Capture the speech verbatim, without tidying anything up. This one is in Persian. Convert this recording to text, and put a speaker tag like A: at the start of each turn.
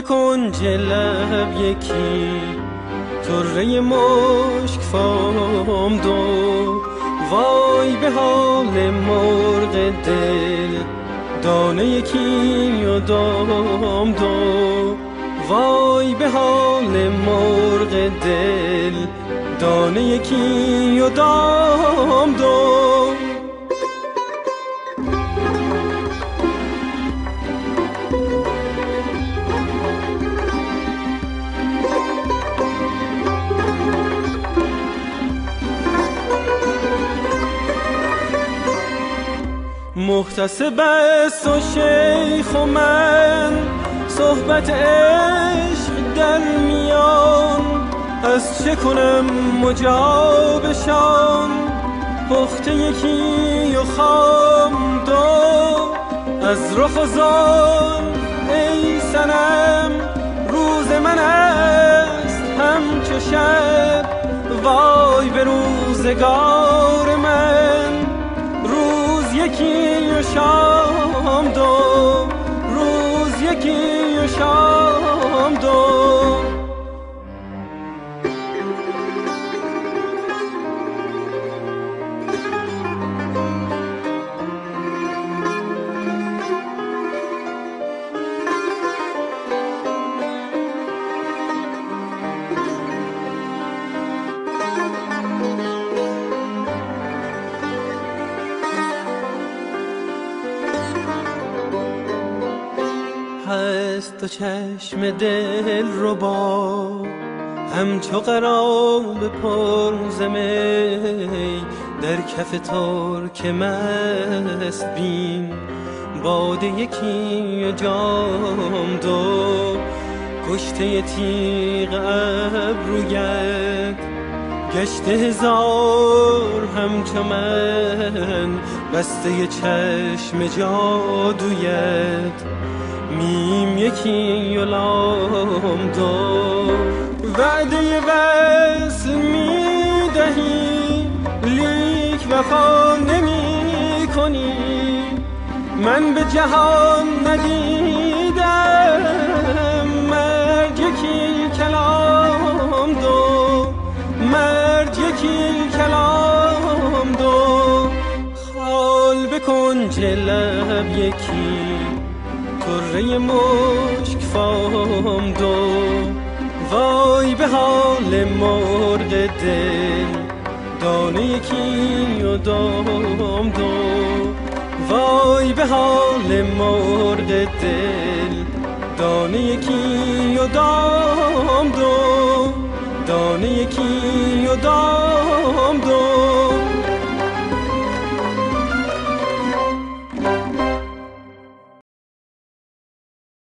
A: به کنج لب یکی طره مشک فام دو، وای به حال مرغ دل دانه یکی و دام دو، وای به حال مرغ دل دانه یکی و دام دو. محتسب است و شیخ و من صحبت عشق در میان، از چه کنم مجابشان پخته یکی و خام دو، از رخ و زان ای صنم روز من است همچو شب، وای به روزگار من روز یکی و شام دو، روز یکی و شام دو. هست و چشم دل ربا همچو قراب پرز می، در کف ترک مست بین باده یکی و جام دو، کشته تیغ ابرویت گشته هزار همچو من، بسته چشم جادویت میم یکی و لام دو، وعده وصل می دهی لیک وفا نمی کنی، من به جهان ندیدم مرگ یکی کلام دو، مرگ یکی کلام دو. خال به کنج لب یکی طره مشک فام دو، وای به حال مرغ دل دانه یکی و دام دو، وای به حال مرغ دل دانه یکی و دام دو، دانه یکی و دام